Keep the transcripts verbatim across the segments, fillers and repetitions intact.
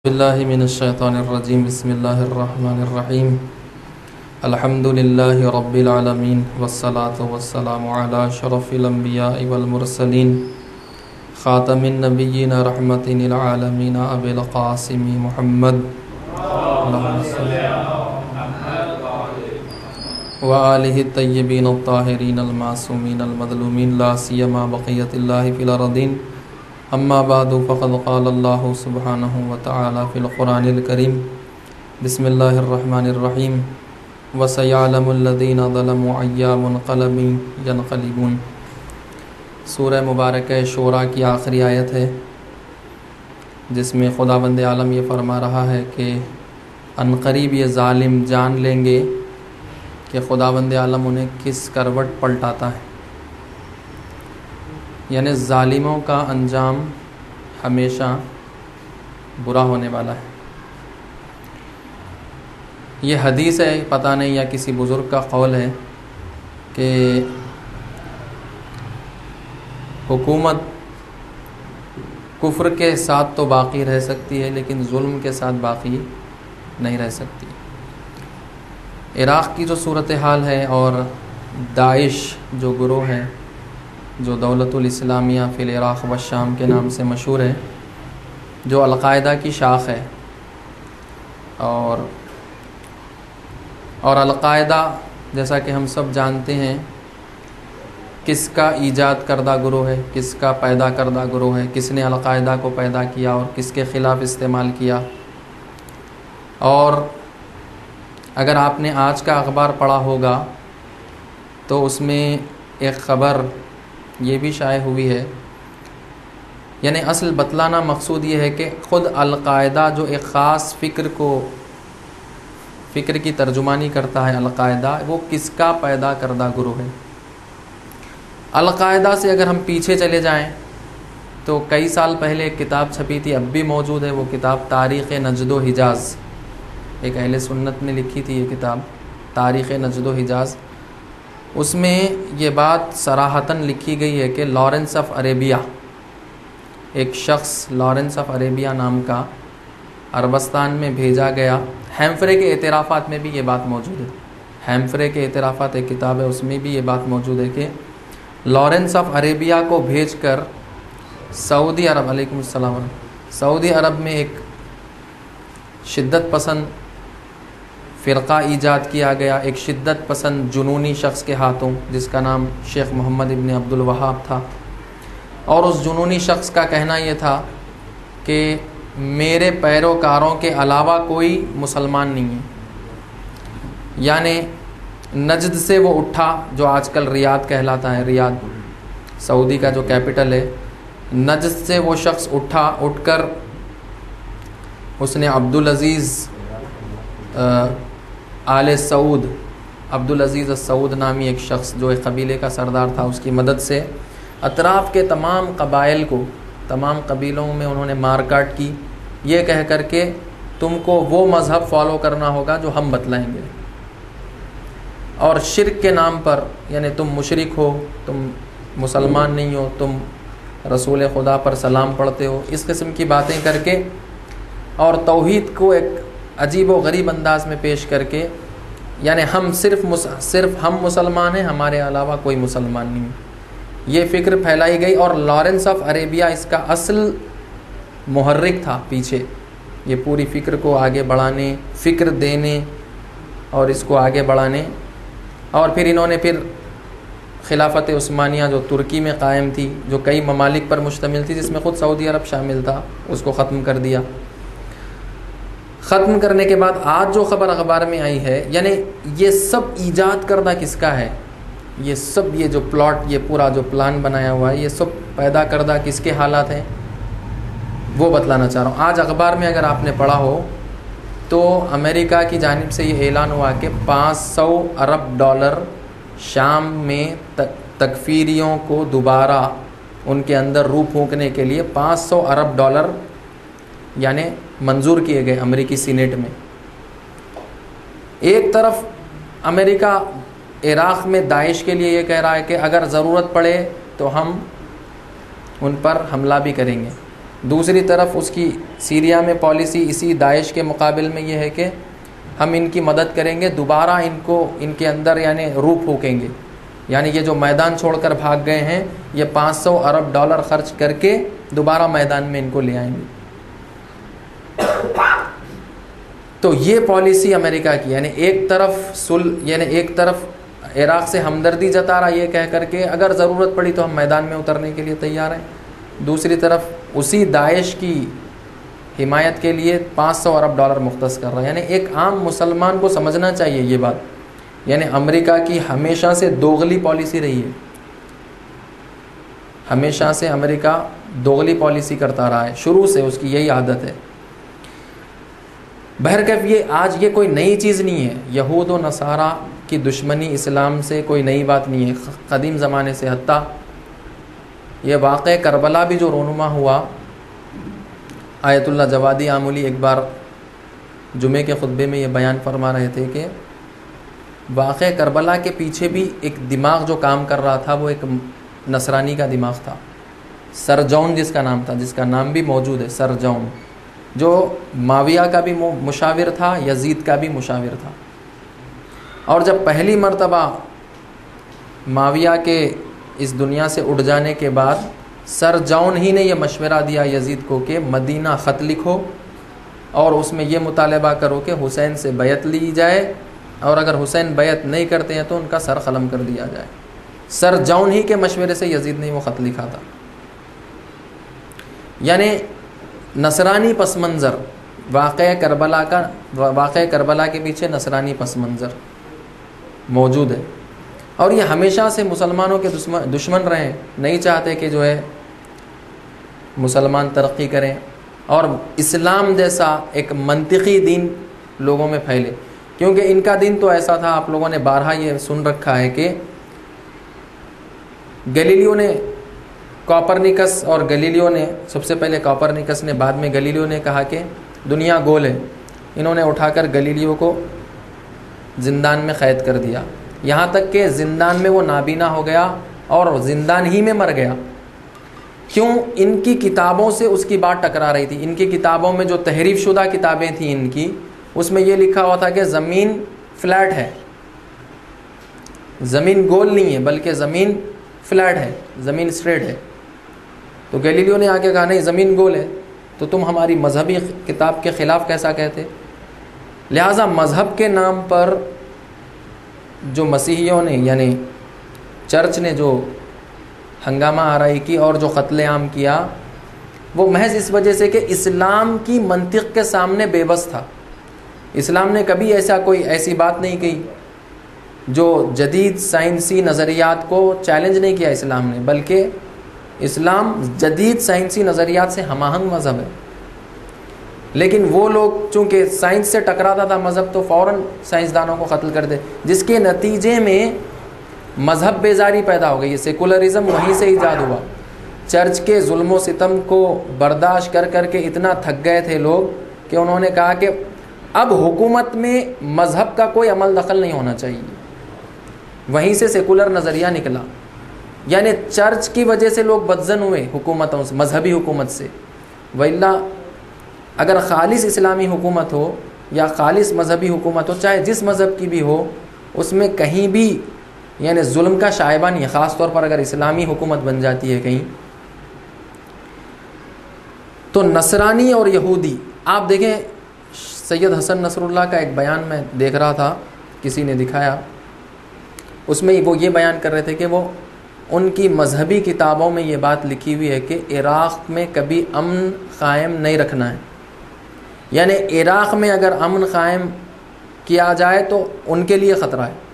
باللہ من الشیطان الرجیم بسم اللہ الرحمن الرحیم الحمد للہ رب العالمین والصلاة والسلام علی شرف الانبیاء والمرسلین خاتم النبیین رحمت للعالمین ابی القاسم محمد وآلہ الطیبین الطاہرین المعصومین المظلومین لا سیما بقیت اللہ فی الارضین اما بعد فقد قال اللہ سبحانہ وتعالی فی القرآن الکریم بسم اللہ الرحمن الرحیم وسیعلم الذین ظلموا ای منقلب ینقلبون۔ سورہ مبارکہ شورى کی آخری آیت ہے جس میں خداوند عالم یہ فرما رہا ہے کہ عنقریب یہ ظالم جان لیں گے کہ خداوند عالم انہیں کس کروٹ پلٹاتا ہے، یعنی ظالموں کا انجام ہمیشہ برا ہونے والا ہے۔ یہ حدیث ہے، پتہ نہیں یا کسی بزرگ کا قول ہے کہ حکومت کفر کے ساتھ تو باقی رہ سکتی ہے لیکن ظلم کے ساتھ باقی نہیں رہ سکتی۔ عراق کی جو صورتحال ہے اور داعش جو گروہ ہے جو دولت الاسلامیہ فی العراق و شام کے نام سے مشہور ہے، جو القاعدہ کی شاخ ہے، اور اور القاعدہ جیسا کہ ہم سب جانتے ہیں کس کا ایجاد کردہ گروہ ہے، کس کا پیدا کردہ گروہ ہے، کس نے القاعدہ کو پیدا کیا اور کس کے خلاف استعمال کیا۔ اور اگر آپ نے آج کا اخبار پڑھا ہوگا تو اس میں ایک خبر یہ بھی شائع ہوئی ہے، یعنی اصل بتلانا مقصود یہ ہے کہ خود القاعدہ جو ایک خاص فکر کو فکر کی ترجمانی کرتا ہے، القاعدہ وہ کس کا پیدا کردہ گروہ ہے۔ القاعدہ سے اگر ہم پیچھے چلے جائیں تو کئی سال پہلے ایک کتاب چھپی تھی، اب بھی موجود ہے وہ کتاب، تاریخ نجد و حجاز، ایک اہل سنت نے لکھی تھی یہ کتاب تاریخ نجد و حجاز۔ اس میں یہ بات صراحتاً لکھی گئی ہے کہ لارنس آف عربیہ، ایک شخص لارنس آف عربیہ نام کا عربستان میں بھیجا گیا۔ ہیمفرے کے اعترافات میں بھی یہ بات موجود ہے، ہیمفرے کے اعترافات ایک کتاب ہے، اس میں بھی یہ بات موجود ہے کہ لارنس آف عربیہ کو بھیج کر سعودی عرب علیکم السلام سعودی عرب میں ایک شدت پسند فرقہ ایجاد کیا گیا، ایک شدت پسند جنونی شخص کے ہاتھوں جس کا نام شیخ محمد ابن عبد الوہاب تھا، اور اس جنونی شخص کا کہنا یہ تھا کہ میرے پیروکاروں کے علاوہ کوئی مسلمان نہیں ہے۔ یعنی نجد سے وہ اٹھا، جو آج کل ریاض کہلاتا ہے، ریاض سعودی کا جو کیپٹل ہے، نجد سے وہ شخص اٹھا، اٹھ کر اس نے عبدالعزیز آل سعود عبدالعزیز السعود نامی ایک شخص جو ایک قبیلے کا سردار تھا، اس کی مدد سے اطراف کے تمام قبائل کو، تمام قبیلوں میں انہوں نے مار کاٹ کی، یہ کہہ کر کہ تم کو وہ مذہب فالو کرنا ہوگا جو ہم بتلائیں گے، اور شرک کے نام پر، یعنی تم مشرک ہو، تم مسلمان نہیں ہو، تم رسول خدا پر سلام پڑھتے ہو، اس قسم کی باتیں کر کے اور توحید کو ایک عجیب و غریب انداز میں پیش کر کے، یعنی ہم صرف صرف ہم مسلمان ہیں، ہمارے علاوہ کوئی مسلمان نہیں، یہ فکر پھیلائی گئی۔ اور لارنس آف عربیہ اس کا اصل محرک تھا پیچھے، یہ پوری فکر کو آگے بڑھانے، فکر دینے اور اس کو آگے بڑھانے۔ اور پھر انہوں نے پھر خلافت عثمانیہ جو ترکی میں قائم تھی، جو کئی ممالک پر مشتمل تھی، جس میں خود سعودی عرب شامل تھا، اس کو ختم کر دیا۔ ختم کرنے کے بعد آج جو خبر اخبار میں آئی ہے، یعنی یہ سب ایجاد کردہ کس کا ہے، یہ سب یہ جو پلاٹ، یہ پورا جو پلان بنایا ہوا ہے، یہ سب پیدا کردہ کس کے حالات ہیں وہ بتلانا چاہ رہا ہوں۔ آج اخبار میں اگر آپ نے پڑھا ہو تو امریکہ کی جانب سے یہ اعلان ہوا کہ پانچ سو ارب ڈالر شام میں تکفیریوں کو دوبارہ ان کے اندر روح پھونکنے کے لیے پانچ سو ارب ڈالر یعنی منظور کیے گئے امریکی سینیٹ میں۔ ایک طرف امریکہ عراق میں داعش کے لیے یہ کہہ رہا ہے کہ اگر ضرورت پڑے تو ہم ان پر حملہ بھی کریں گے، دوسری طرف اس کی سیریا میں پالیسی اسی داعش کے مقابل میں یہ ہے کہ ہم ان کی مدد کریں گے، دوبارہ ان کو ان کے اندر یعنی روح پھونکیں گے، یعنی یہ جو میدان چھوڑ کر بھاگ گئے ہیں یہ پانچ سو ارب ڈالر خرچ کر کے دوبارہ میدان میں ان کو لے آئیں گے۔ تو یہ پالیسی امریکہ کی، یعنی ایک طرف صلح، یعنی ایک طرف عراق سے ہمدردی جتا رہا یہ کہہ کر کے اگر ضرورت پڑی تو ہم میدان میں اترنے کے لیے تیار ہیں، دوسری طرف اسی داعش کی حمایت کے لیے پانچ سو ارب ڈالر مختص کر رہا ہے۔ یعنی ایک عام مسلمان کو سمجھنا چاہیے یہ بات، یعنی امریکہ کی ہمیشہ سے دوغلی پالیسی رہی ہے، ہمیشہ سے امریکہ دوغلی پالیسی کرتا رہا ہے، شروع سے اس کی یہی عادت ہے۔ بہرکیف یہ آج یہ کوئی نئی چیز نہیں ہے، یہود و نصارہ کی دشمنی اسلام سے کوئی نئی بات نہیں ہے، قدیم زمانے سے، حتیٰ یہ واقعہ کربلا بھی جو رونما ہوا، آیت اللہ جوادی آمولی ایک بار جمعے کے خطبے میں یہ بیان فرما رہے تھے کہ واقعہ کربلا کے پیچھے بھی ایک دماغ جو کام کر رہا تھا وہ ایک نصرانی کا دماغ تھا، سرجون جس کا نام تھا، جس کا نام بھی موجود ہے، سرجون، جو معاویہ کا بھی مشاور تھا، یزید کا بھی مشاور تھا۔ اور جب پہلی مرتبہ معاویہ کے اس دنیا سے اٹھ جانے کے بعد سرجون ہی نے یہ مشورہ دیا یزید کو کہ مدینہ خط لکھو اور اس میں یہ مطالبہ کرو کہ حسین سے بیعت لی جائے، اور اگر حسین بیعت نہیں کرتے ہیں تو ان کا سر قلم کر دیا جائے۔ سرجون ہی کے مشورے سے یزید نے وہ خط لکھا تھا۔ یعنی نصرانی پس منظر، واقعہ کربلا کا واقعہ کربلا کے پیچھے نصرانی پس منظر موجود ہے، اور یہ ہمیشہ سے مسلمانوں کے دشمن دشمن رہے ہیں، نہیں چاہتے کہ جو ہے مسلمان ترقی کریں اور اسلام جیسا ایک منطقی دین لوگوں میں پھیلے، کیونکہ ان کا دین تو ایسا تھا، آپ لوگوں نے بارہا یہ سن رکھا ہے کہ گلیلیو نے کوپرنیکس اور گلیلیو نے سب سے پہلے کوپرنیکس نے، بعد میں گلیلیو نے کہا کہ دنیا گول ہے، انہوں نے اٹھا کر گلیلیو کو زندان میں قید کر دیا، یہاں تک کہ زندان میں وہ نابینا ہو گیا اور زندان ہی میں مر گیا۔ کیوں؟ ان کی کتابوں سے اس کی بات ٹکرا رہی تھی۔ ان کی کتابوں میں جو تحریف شدہ کتابیں تھیں ان کی، اس میں یہ لکھا ہوا تھا کہ زمین فلیٹ ہے، زمین گول نہیں ہے بلکہ زمین فلیٹ ہے، زمین اسٹریٹ ہے۔ تو گیلیلیو نے آ کے کہا نہیں زمین گول ہے، تو تم ہماری مذہبی کتاب کے خلاف کیسا کہتے؟ لہٰذا مذہب کے نام پر جو مسیحیوں نے یعنی چرچ نے جو ہنگامہ آرائی کی اور جو قتل عام کیا، وہ محض اس وجہ سے کہ اسلام کی منطق کے سامنے بے بس تھا۔ اسلام نے کبھی ایسا کوئی ایسی بات نہیں کہی، جو جدید سائنسی نظریات کو چیلنج نہیں کیا اسلام نے، بلکہ اسلام جدید سائنسی نظریات سے ہم آہنگ مذہب ہے۔ لیکن وہ لوگ چونکہ سائنس سے ٹکراتا تھا مذہب، تو فوراً سائنسدانوں کو قتل کر دے، جس کے نتیجے میں مذہب بیزاری پیدا ہو گئی۔ یہ سیکولرزم وہیں سے ایجاد ہوا۔ چرچ کے ظلم و ستم کو برداشت کر کر کے اتنا تھک گئے تھے لوگ کہ انہوں نے کہا کہ اب حکومت میں مذہب کا کوئی عمل دخل نہیں ہونا چاہیے، وہیں سے سیکولر نظریہ نکلا۔ یعنی چرچ کی وجہ سے لوگ بدظن ہوئے حکومتوں سے، مذہبی حکومت سے، وإلا اگر خالص اسلامی حکومت ہو یا خالص مذہبی حکومت ہو، چاہے جس مذہب کی بھی ہو، اس میں کہیں بھی یعنی ظلم کا شائبہ نہیں ہے، خاص طور پر اگر اسلامی حکومت بن جاتی ہے کہیں۔ تو نصرانی اور یہودی، آپ دیکھیں سید حسن نصر اللہ کا ایک بیان میں دیکھ رہا تھا، کسی نے دکھایا، اس میں وہ یہ بیان کر رہے تھے کہ وہ ان کی مذہبی کتابوں میں یہ بات لکھی ہوئی ہے کہ عراق میں کبھی امن قائم نہیں رکھنا ہے، یعنی عراق میں اگر امن قائم کیا جائے تو ان کے لیے خطرہ ہے۔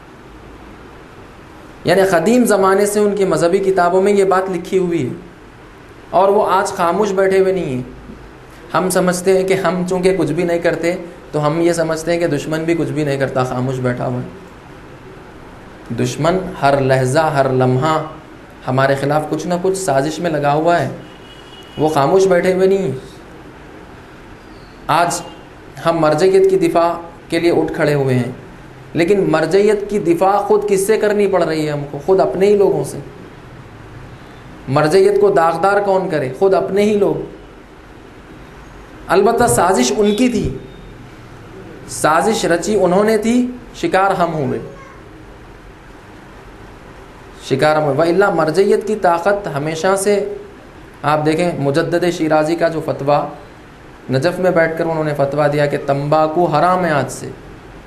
یعنی قدیم زمانے سے ان کی مذہبی کتابوں میں یہ بات لکھی ہوئی ہے، اور وہ آج خاموش بیٹھے ہوئے نہیں ہیں۔ ہم سمجھتے ہیں کہ ہم چونکہ کچھ بھی نہیں کرتے تو ہم یہ سمجھتے ہیں کہ دشمن بھی کچھ بھی نہیں کرتا، خاموش بیٹھا ہوا ہے۔ دشمن ہر لحظہ ہر لمحہ ہمارے خلاف کچھ نہ کچھ سازش میں لگا ہوا ہے، وہ خاموش بیٹھے ہوئے نہیں ہیں۔ آج ہم مرجعیت کی دفاع کے لیے اٹھ کھڑے ہوئے ہیں، لیکن مرجعیت کی دفاع خود کس سے کرنی پڑ رہی ہے ہم کو؟ خود اپنے ہی لوگوں سے۔ مرجعیت کو داغدار کون کرے؟ خود اپنے ہی لوگ۔ البتہ سازش ان کی تھی، سازش رچی انہوں نے تھی، شکار ہم ہوئے، شکار ہم ہوئے۔ وَإِلَّا مرجعیت کی طاقت ہمیشہ سے آپ دیکھیں، مجدد شیرازی کا جو فتویٰ نجف میں بیٹھ کر انہوں نے فتویٰ دیا کہ تمباکو حرام ہے آج سے،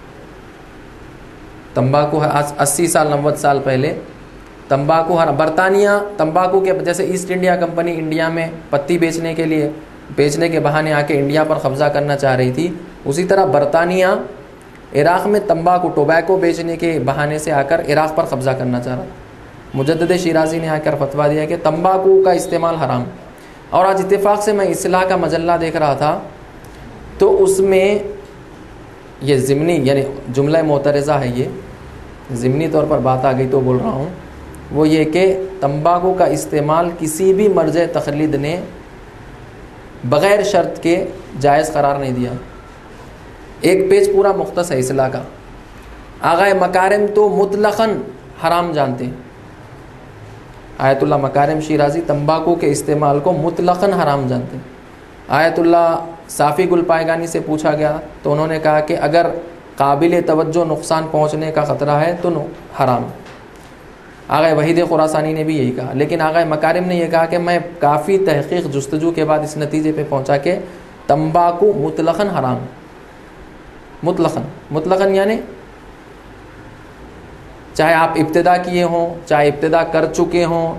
تمباکو اسی سال نوے سال پہلے تمباکو حرام۔ برطانیہ تمباکو کے جیسے ایسٹ انڈیا کمپنی انڈیا میں پتی بیچنے کے لیے بیچنے کے بہانے آ کے انڈیا پر قبضہ کرنا چاہ رہی تھی، اسی طرح برطانیہ عراق میں تمباکو ٹوبیکو بیچنے کے بہانے سے آ کر عراق پر قبضہ کرنا چاہ رہا تھا۔ مجدد شیرازی نے آ کر فتویٰ دیا کہ تمباکو کا استعمال حرام۔ اور آج اتفاق سے میں اصلاح کا مجلہ دیکھ رہا تھا تو اس میں یہ ضمنی یعنی جملہ معترضہ ہے، یہ ضمنی طور پر بات آ گئی تو بول رہا ہوں، وہ یہ کہ تمباکو کا استعمال کسی بھی مرجع تقلید نے بغیر شرط کے جائز قرار نہیں دیا۔ ایک پیج پورا مختص ہے اصلاح کا۔ آغائے مکارم تو مطلقاً حرام جانتے ہیں، آیت اللہ مکارم شیرازی تمباکو کے استعمال کو مطلقاً حرام جانتے ہیں۔ آیت اللہ صافی گل پائگانی سے پوچھا گیا تو انہوں نے کہا کہ اگر قابل توجہ نقصان پہنچنے کا خطرہ ہے تو حرام۔ آغائے وحید خراسانی نے بھی یہی کہا، لیکن آغائے مکارم نے یہ کہا کہ میں کافی تحقیق جستجو کے بعد اس نتیجے پہ پہنچا کہ تمباکو مطلقاً حرام، مطلقاً مطلقاً یعنی چاہے آپ ابتدا کیے ہوں چاہے ابتدا کر چکے ہوں،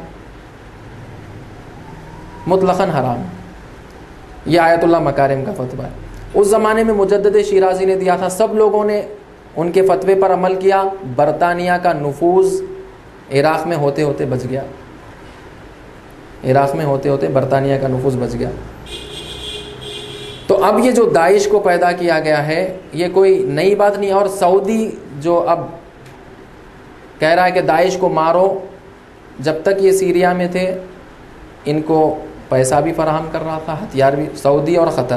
مطلقاً حرام۔ یہ آیت اللہ مکارم کا فتویٰ ہے۔ اس زمانے میں مجدد شیرازی نے دیا تھا، سب لوگوں نے ان کے فتوے پر عمل کیا، برطانیہ کا نفوذ عراق میں ہوتے ہوتے بچ گیا، عراق میں ہوتے ہوتے برطانیہ کا نفوذ بچ گیا۔ تو اب یہ جو داعش کو پیدا کیا گیا ہے یہ کوئی نئی بات نہیں، اور سعودی جو اب کہہ رہا ہے کہ داعش کو مارو، جب تک یہ سیریا میں تھے ان کو پیسہ بھی فراہم کر رہا تھا، ہتھیار بھی، سعودی اور قطر،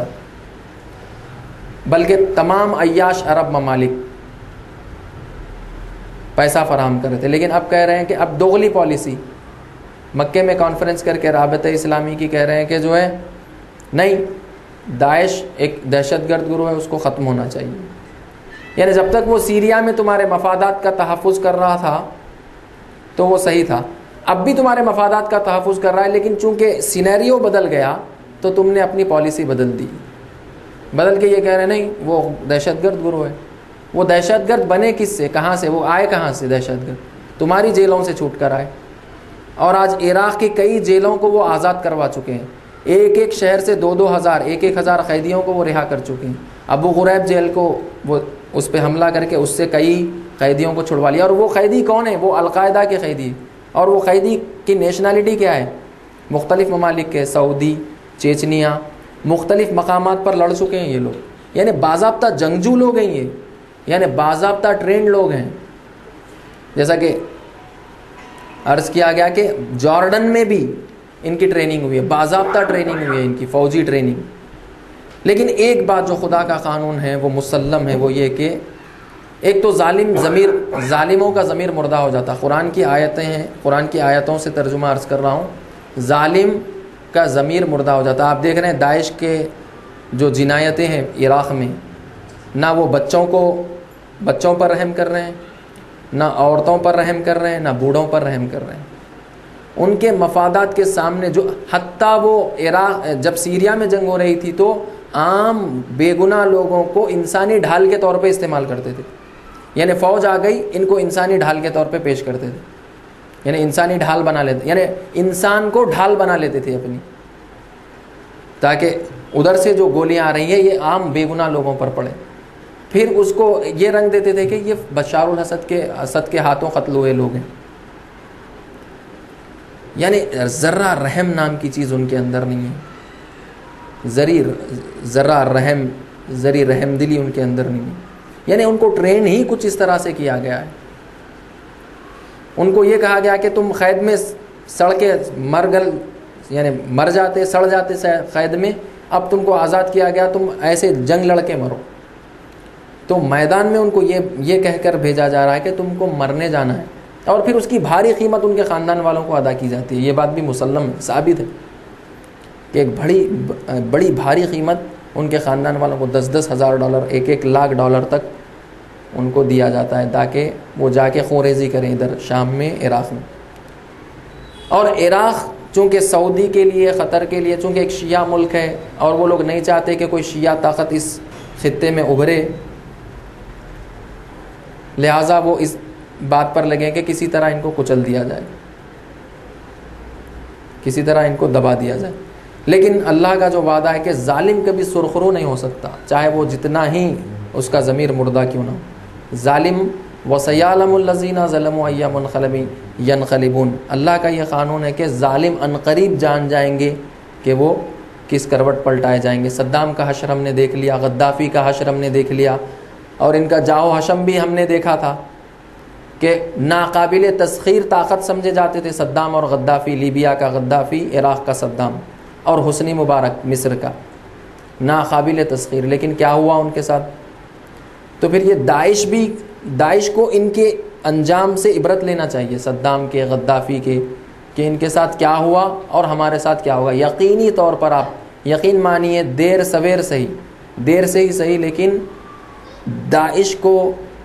بلکہ تمام عیاش عرب ممالک پیسہ فراہم کر رہے تھے۔ لیکن اب کہہ رہے ہیں کہ اب دوغلی پالیسی، مکے میں کانفرنس کر کے رابطہ اسلامی کی کہہ رہے ہیں کہ جو ہے نہیں، داعش ایک دہشت گرد گروہ ہے، اس کو ختم ہونا چاہیے۔ یعنی جب تک وہ سیریا میں تمہارے مفادات کا تحفظ کر رہا تھا تو وہ صحیح تھا، اب بھی تمہارے مفادات کا تحفظ کر رہا ہے، لیکن چونکہ سینیریو بدل گیا تو تم نے اپنی پالیسی بدل دی، بدل کے یہ کہہ رہے نہیں وہ دہشت گرد گروہ ہے۔ وہ دہشت گرد بنے کس سے، کہاں سے، وہ آئے کہاں سے دہشت گرد؟ تمہاری جیلوں سے چھوٹ کر آئے، اور آج عراق کی کئی جیلوں کو وہ آزاد کروا چکے ہیں، ایک ایک شہر سے دو دو ہزار ایک ایک ہزار قیدیوں کو وہ رہا کر چکے ہیں۔ ابو غریب جیل کو وہ اس پہ حملہ کر کے اس سے کئی قیدیوں کو چھڑوا لیا، اور وہ قیدی کون ہیں؟ وہ القاعدہ کے قیدی، اور وہ قیدی کی نیشنلٹی کیا ہے؟ مختلف ممالک کے، سعودی، چیچنیا، مختلف مقامات پر لڑ چکے ہیں یہ لوگ، یعنی باضابطہ جنگجو لوگ ہیں یہ، یعنی باضابطہ ٹرینڈ لوگ ہیں۔ جیسا کہ عرض کیا گیا کہ جارڈن میں بھی ان کی ٹریننگ ہوئی ہے، باضابطہ ٹریننگ ہوئی ہے ان کی، فوجی ٹریننگ۔ لیکن ایک بات جو خدا کا قانون ہے وہ مسلم ہے، وہ یہ کہ ایک تو ظالم ضمیر، ظالموں کا ضمیر مردہ ہو جاتا۔ قرآن کی آیتیں ہیں، قرآن کی آیتوں سے ترجمہ عرض کر رہا ہوں، ظالم کا ضمیر مردہ ہو جاتا۔ آپ دیکھ رہے ہیں داعش کے جو جنایتیں ہیں عراق میں، نہ وہ بچوں کو بچوں پر رحم کر رہے ہیں، نہ عورتوں پر رحم کر رہے ہیں، نہ بوڑھوں پر رحم کر رہے ہیں۔ ان کے مفادات کے سامنے جو حتیٰ وہ عراق جب سیریا میں جنگ ہو رہی تھی تو عام بے گناہ لوگوں کو انسانی ڈھال کے طور پہ استعمال کرتے تھے، یعنی فوج آ گئی ان کو انسانی ڈھال کے طور پہ پیش کرتے تھے، یعنی انسانی ڈھال بنا لیتے، یعنی انسان کو ڈھال بنا لیتے تھے اپنی، تاکہ ادھر سے جو گولیاں آ رہی ہیں یہ عام بے گناہ لوگوں پر پڑے۔ پھر اس کو یہ رنگ دیتے تھے کہ یہ بشار الاسد کے اسد کے ہاتھوں قتل ہوئے لوگ ہیں، یعنی ذرہ رحم نام کی چیز ان کے اندر نہیں ہے، ذری ذرہ رحم ذری رحم دلی ان کے اندر نہیں ہے، یعنی ان کو ٹرین ہی کچھ اس طرح سے کیا گیا ہے۔ ان کو یہ کہا گیا کہ تم قید میں سڑ کے مر گل یعنی مر جاتے سڑ جاتے قید میں، اب تم کو آزاد کیا گیا، تم ایسے جنگ لڑ کے مرو۔ تو میدان میں ان کو یہ یہ کہہ کر بھیجا جا رہا ہے کہ تم کو مرنے جانا ہے، اور پھر اس کی بھاری قیمت ان کے خاندان والوں کو ادا کی جاتی ہے۔ یہ بات بھی مسلم ثابت ہے کہ ایک بڑی بڑی بھاری قیمت ان کے خاندان والوں کو دس دس ہزار ڈالر ایک ایک لاکھ ڈالر تک ان کو دیا جاتا ہے تاکہ وہ جا کے خونریزی کریں ادھر شام میں، عراق میں. اور عراق چونکہ سعودی کے لیے، قطر کے لیے چونکہ ایک شیعہ ملک ہے اور وہ لوگ نہیں چاہتے کہ کوئی شیعہ طاقت اس خطے میں ابھرے، لہٰذا وہ اس بات پر لگے کہ کسی طرح ان کو کچل دیا جائے، کسی طرح ان کو دبا دیا جائے. لیکن اللہ کا جو وعدہ ہے کہ ظالم کبھی سرخرو نہیں ہو سکتا، چاہے وہ جتنا ہی اس کا ضمیر مردہ کیوں نہ ہو. ظالم وَسَيَعْلَمُ الَّذِينَ ظَلَمُوا أَيَّ مُنْقَلَبٍ يَنْقَلِبُونَ، اللہ کا یہ قانون ہے کہ ظالم عنقریب جان جائیں گے کہ وہ کس کروٹ پلٹائے جائیں گے. صدام کا حشر ہم نے دیکھ لیا، غدافی کا حشر ہم نے دیکھ لیا، اور ان کا جاؤ حشم بھی ہم نے دیکھا تھا کہ ناقابل تسخیر طاقت سمجھے جاتے تھے صدام اور غدافی، لیبیا کا غدافی، عراق کا صدام، اور حسنی مبارک مصر کا، ناقابل تسخیر. لیکن کیا ہوا ان کے ساتھ؟ تو پھر یہ داعش بھی، داعش کو ان کے انجام سے عبرت لینا چاہیے، صدام کے، غدافی کے، کہ ان کے ساتھ کیا ہوا اور ہمارے ساتھ کیا ہوگا. یقینی طور پر آپ یقین مانیے، دیر سویر صحیح، دیر سے ہی صحیح، لیکن داعش کو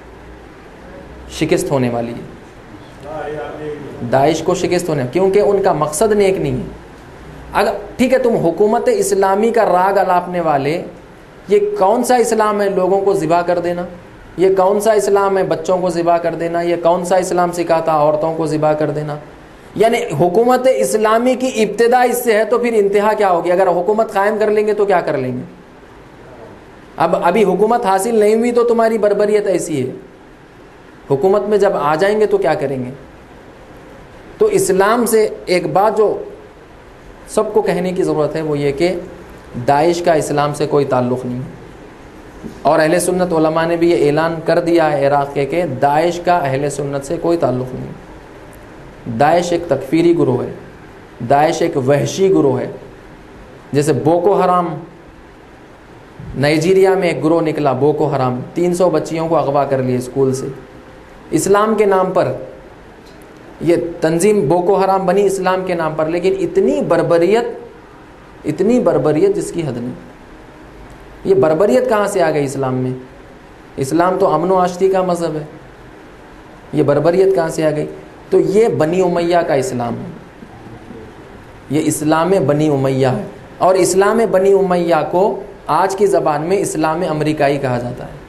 شکست ہونے والی ہے. داعش کو شکست ہونے، کیونکہ ان کا مقصد نیک نہیں ہے. اگر ٹھیک ہے تم حکومت اسلامی کا راگ الاپنے والے، یہ کون سا اسلام ہے لوگوں کو ذبح کر دینا؟ یہ کون سا اسلام ہے بچوں کو ذبح کر دینا؟ یہ کون سا اسلام سکھاتا عورتوں کو ذبح کر دینا؟ یعنی حکومت اسلامی کی ابتدا اس سے ہے تو پھر انتہا کیا ہوگی؟ اگر حکومت قائم کر لیں گے تو کیا کر لیں گے؟ اب ابھی حکومت حاصل نہیں ہوئی تو تمہاری بربریت ایسی ہے، حکومت میں جب آ جائیں گے تو کیا کریں گے؟ تو اسلام سے ایک بات جو سب کو کہنے کی ضرورت ہے وہ یہ کہ داعش کا اسلام سے کوئی تعلق نہیں ہے. اور اہل سنت علماء نے بھی یہ اعلان کر دیا ہے عراق کے کہ داعش کا اہل سنت سے کوئی تعلق نہیں ہے. داعش ایک تکفیری گروہ ہے، داعش ایک وحشی گروہ ہے. جیسے بوکو حرام، نائجیریا میں ایک گروہ نکلا بوکو حرام، تین سو بچیوں کو اغوا کر لیے اسکول سے، اسلام کے نام پر. یہ تنظیم بوکو حرام بنی اسلام کے نام پر، لیکن اتنی بربریت، اتنی بربریت جس کی حد نہیں. یہ بربریت کہاں سے آ گئی اسلام میں؟ اسلام تو امن و آشتی کا مذہب ہے، یہ بربریت کہاں سے آ گئی؟ تو یہ بنی امیہ کا اسلام ہے، یہ اسلام بنی امیہ ہے. اور اسلام بنی امیہ کو آج کی زبان میں اسلام امریکائی کہا جاتا ہے.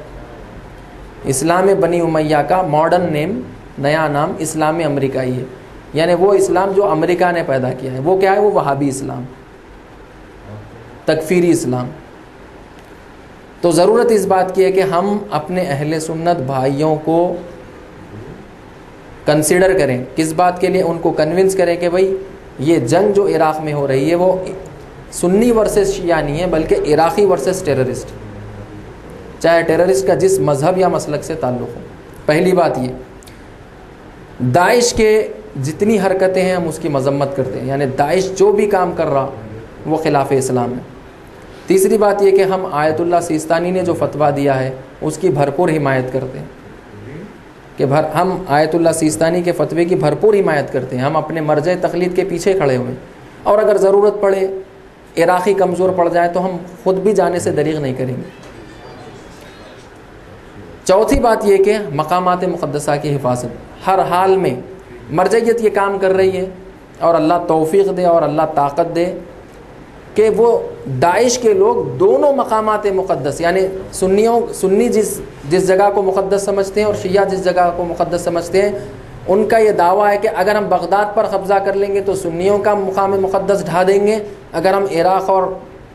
اسلام بنی امیہ کا ماڈرن نیم، نیا نام اسلام امریکائی ہے. یعنی وہ اسلام جو امریکہ نے پیدا کیا ہے. وہ کیا ہے؟ وہ وہابی اسلام، تکفیری اسلام. تو ضرورت اس بات کی ہے کہ ہم اپنے اہل سنت بھائیوں کو کنسیڈر کریں. کس بات کے لیے؟ ان کو کنونس کریں کہ بھائی یہ جنگ جو عراق میں ہو رہی ہے وہ سنی ورسز شیعہ نہیں ہے، بلکہ عراقی ورسز ٹیررسٹ، چاہے ٹیررسٹ کا جس مذہب یا مسلک سے تعلق ہو. پہلی بات یہ، داعش کے جتنی حرکتیں ہیں ہم اس کی مذمت کرتے ہیں، یعنی داعش جو بھی کام کر رہا وہ خلاف اسلام ہے. تیسری بات یہ کہ ہم آیت اللہ سیستانی نے جو فتویٰ دیا ہے اس کی بھرپور حمایت کرتے ہیں، کہ بھر ہم آیت اللہ سیستانی کے فتوے کی بھرپور حمایت کرتے ہیں. ہم اپنے مرجع تقلید کے پیچھے کھڑے ہوئے، اور اگر ضرورت پڑے، عراقی کمزور پڑ جائے تو ہم خود بھی جانے سے دریغ نہیں کریں گے. چوتھی بات یہ کہ مقامات مقدسہ کی حفاظت ہر حال میں. مرجعیت یہ کام کر رہی ہے، اور اللہ توفیق دے اور اللہ طاقت دے کہ وہ داعش کے لوگ دونوں مقامات مقدس، یعنی سنیوں سنی جس جس جگہ کو مقدس سمجھتے ہیں اور شیعہ جس جگہ کو مقدس سمجھتے ہیں، ان کا یہ دعویٰ ہے کہ اگر ہم بغداد پر قبضہ کر لیں گے تو سنیوں کا مقام مقدس ڈھا دیں گے، اگر ہم عراق اور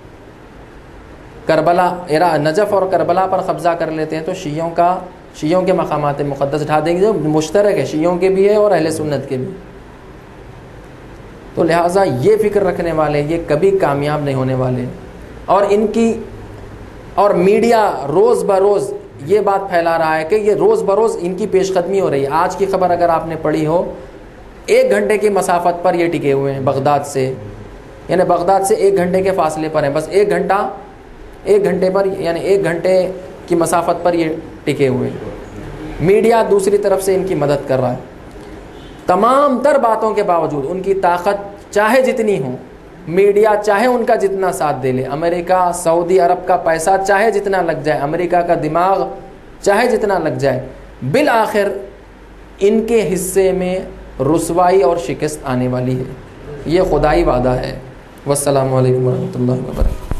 کربلا، عراق نجف اور کربلا پر قبضہ کر لیتے ہیں تو شیعوں کا شیعوں کے مقامات مقدس ڈھا دیں گے، جو مشترک ہے، شیعوں کے بھی ہے اور اہل سنت کے بھی. تو لہٰذا یہ فکر رکھنے والے یہ کبھی کامیاب نہیں ہونے والے. اور ان کی اور میڈیا روز بروز یہ بات پھیلا رہا ہے کہ یہ روز بروز ان کی پیش قدمی ہو رہی ہے. آج کی خبر اگر آپ نے پڑھی ہو، ایک گھنٹے کی مسافت پر یہ ٹکے ہوئے ہیں بغداد سے، یعنی بغداد سے ایک گھنٹے کے فاصلے پر ہیں، بس ایک گھنٹہ ایک گھنٹے پر، یعنی ایک گھنٹے کی مسافت پر یہ ٹکے ہوئے ہیں. میڈیا دوسری طرف سے ان کی مدد کر رہا ہے. تمام تر باتوں کے باوجود ان کی طاقت چاہے جتنی ہو، میڈیا چاہے ان کا جتنا ساتھ دے لے، امریکہ سعودی عرب کا پیسہ چاہے جتنا لگ جائے، امریکہ کا دماغ چاہے جتنا لگ جائے، بالآخر ان کے حصے میں رسوائی اور شکست آنے والی ہے، یہ خدائی وعدہ ہے۔ والسلام علیکم ورحمۃ اللہ وبرکاتہ۔